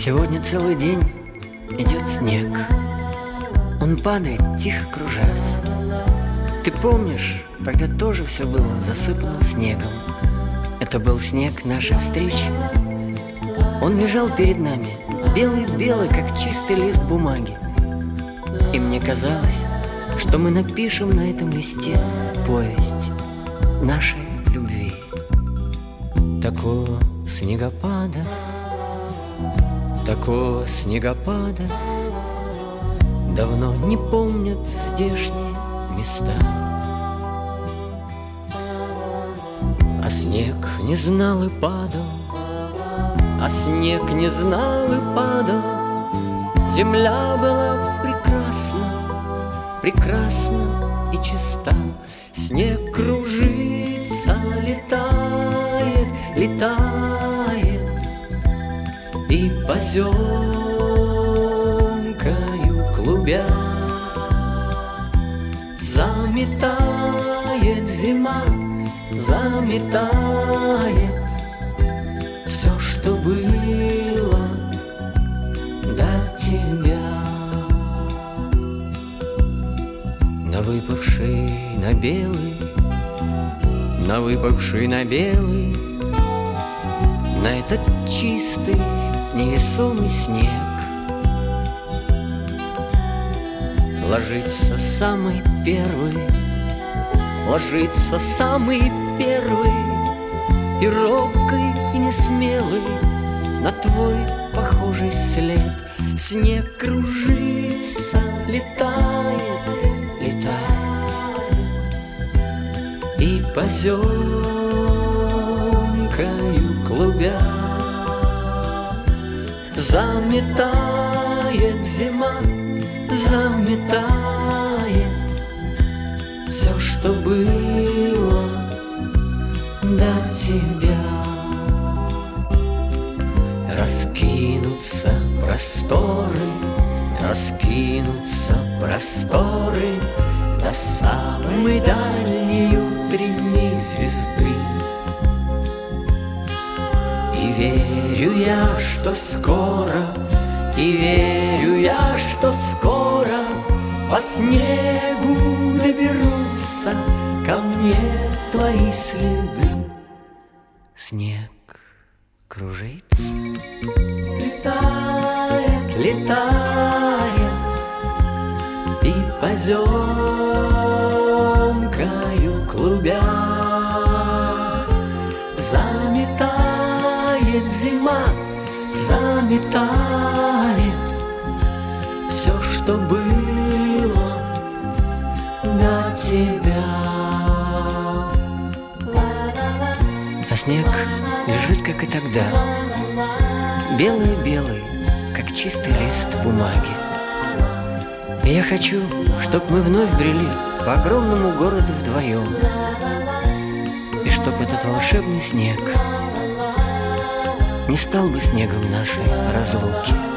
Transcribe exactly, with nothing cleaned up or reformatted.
Сегодня целый день идет снег. Он падает, тихо кружась. Ты помнишь, тогда тоже все было засыпано снегом. Это был снег нашей встречи. Он лежал перед нами, белый-белый, как чистый лист бумаги. И мне казалось, что мы напишем на этом листе повесть нашей любви. Такого снегопада, такого снегопада давно не помнят здешние места. А снег не знал и падал, а снег не знал и падал. Земля была прекрасна, прекрасна и чиста. Снег кружится, летает, летает, и поземкою клубя заметает зима, заметает все, что было до тебя. На выпавший на белый, на выпавший на белый, на этот чистый невесомый снег ложится самый первый, ложится самый первый, и робкий, и несмелый на твой похожий след. Снег кружится, летает, летает, и поземкою клубя заметает зима, заметает все, что было до тебя. Раскинутся просторы, раскинутся просторы до самой дальней утренней звезды. И верю я, что скоро, и верю я, что скоро по снегу доберутся ко мне твои следы. Снег кружится, летает, летает, и поземкою клубя заметает зима, заметает все, что было до тебя. А снег лежит, как и тогда, белый-белый, как чистый лист бумаги. И я хочу, чтоб мы вновь брели по огромному городу вдвоем, и чтоб этот волшебный снег не стал бы снегом нашей разлуки.